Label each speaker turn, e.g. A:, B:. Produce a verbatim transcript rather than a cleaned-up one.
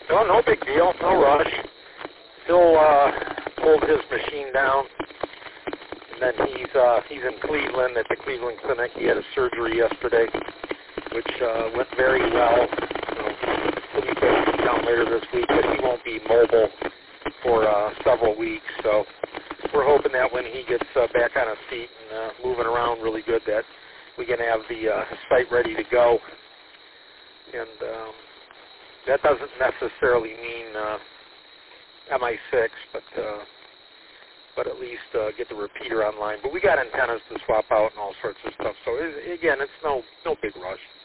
A: No, no big deal. No rush. Phil uh, pulled his machine down, and then he's uh, he's in Cleveland at the Cleveland Clinic. He had a surgery yesterday, which uh, went very well. So he'll be taking down later this week, but he won't be mobile for uh, several weeks. So we're hoping that when he gets uh, back on his feet and uh, moving around really good, that we can have the uh, site ready to go. And um, that doesn't necessarily mean uh, M I six, but uh, but at least uh, get the repeater online. But we got antennas to swap out and all sorts of stuff. So it, again, it's no no big rush.